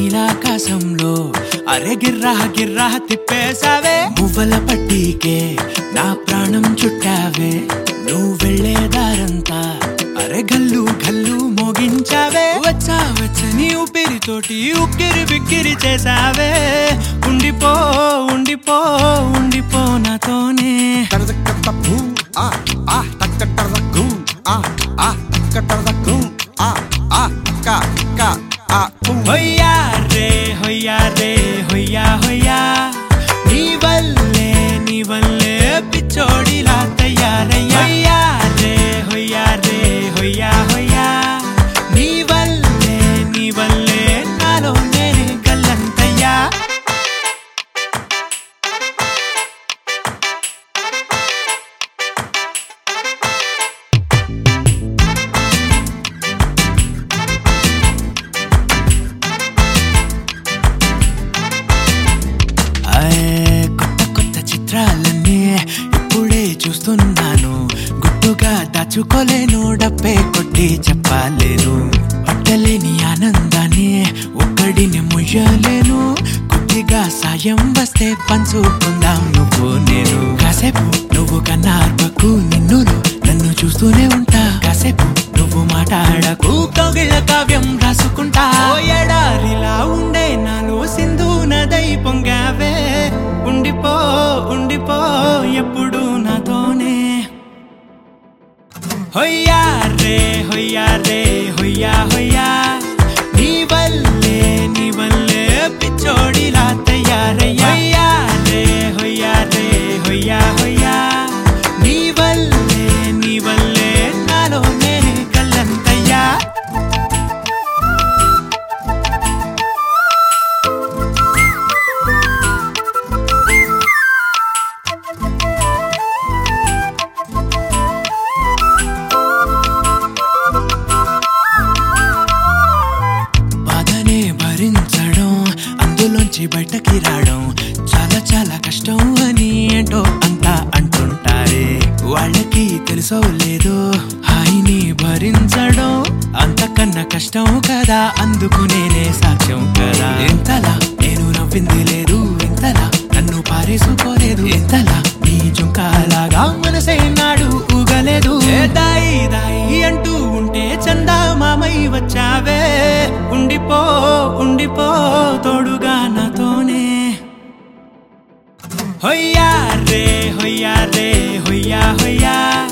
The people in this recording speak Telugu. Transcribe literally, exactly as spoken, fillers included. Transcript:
నీలాకాశంలో అరే గిర్రా గిర్రా తిప్పేసావే మువ్వల పట్టీకే నా ప్రాణం చుట్టావే నువ్వు వెళ్లే దారంతా అరే గల్లు గల్లు మోగించావే వచ్చా వచ్చని ఊపిరితోటి ఉక్కిరి బిక్కిరి చేసావే ఉండిపో ఉండిపో ఉండిపో నాతోనే హొయ్యా రే హొయ్యా రే హొయ్యా హొయ్యా నీ వల్లే నీ వల్లే పిచ్చోడిలా తయారయ్యా హొయ్యా రే హొయ్యా రే హొయ్యా హొయ్యా నీ వల్లే నీ వల్లే నాలో నేనే గల్లంతయ్యా కొత్త కొత్త చిత్రాలన్నీ ఇప్పుడే చూస్తున్నాను గుట్టుగా దాచుకోలేను డబ్బే కొట్టి చెప్పలేను పట్టలేని ఆనందాన్ని ఒక్కడిని ముయ్యలేను కొద్దిగా సాయం వస్తే పంచుకుందాం నువ్వు నేను కాసేపు నువ్వు కన్నార్పకు నిన్ను నన్ను చూస్తూనే ఉంటా కాసేపు నువ్వు మాట్లాడకు కౌగిళ్ళ కావ్యం రాసుకుంటా ఎడారిలా ఉండే నాలో సింధు నదై పొంగావే ఉండిపో ఉండిపో ఎప్పుడు నాతోనే హొయ్యా రే హొయ్యా రే హొయ్యా హొయ్యా నీ వల్లే నీ వల్లే పిచ్చోడిలా తయారయ్యా హొయ్యా రే హొయ్యా రే హొయ్యా హొయ్యా నీ వల్లే నీ వల్లే నాలో నేనే గల్లంతయ్యా భరించడం అందులోంచి బయటకి రావడం చాలా చాలా కష్టం అని ఏంటో అంతా అంటుంటారే వాళ్ళకి తెలుసో లేదో హాయిని భరించడం అంతకన్నా కష్టం కదా అందుకు నేనే సాక్ష్యం కదా ఎంతలా నేను నవ్వింది లేదు ఎంతలా నన్ను పారేసుకోలేదు ఎంతలా నీ జుంకాలాగా మనసే నాడు ఊగలేదు దాయి దాయి అంటూ ఉంటే చందా మామై వచ్చావే ఉండిపో ఉండిపో తోడుగా నాతోనే హొయ్యా రే హొయ్యా రే హొయ్యా హొయ్యా